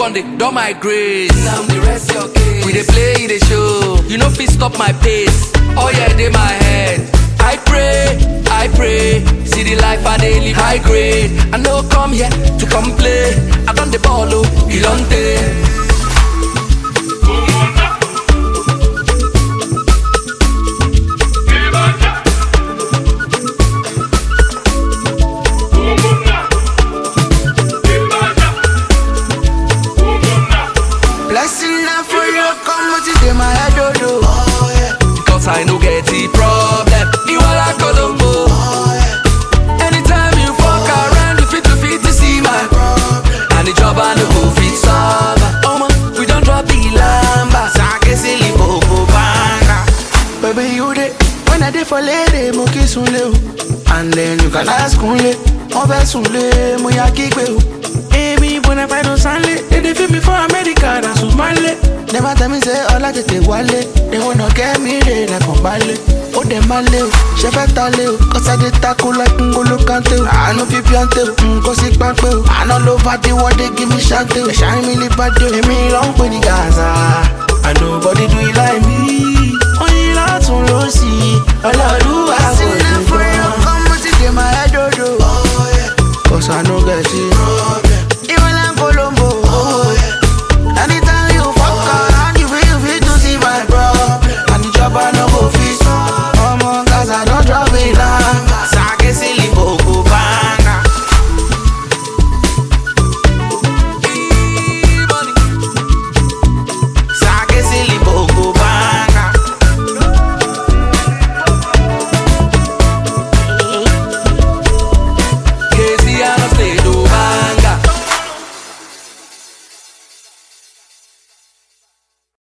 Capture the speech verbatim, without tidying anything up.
on the don my grace. Now the rest your case. We dey play the show. You know fit stop my pace. Oh yeah, they my head. I pray, I pray. See the life I dey live high grade. I no come here to complain. I done the ball, oh, Ilonte. Blessing now for you, come with it in my head, oh, oh yeah. Because I no get the problem. You are like Colombo. Oh yeah. Anytime you fuck around, you fit to fit to see my Problem. and the job I no go fit solve. Oh man, we don't drop the lamba. Sake silly bobo banga. Baby, you dey when I dey for lady, mo kiss unle o. And then you can ask unle, mo be sunle, mo ya kigbe o. Amy, when I find on Sunday, they dey feel me for America, that's who's my leg. Never tell me say all I take wale. They wanna get me there like on ballet. Oh, they my leo, chef at taleo. Cause I did tackle like Ngolo Kante. I know fi piante, mm, cause it bank. I know love the world, they give me shante. They shine me lip at you, me long with the guy.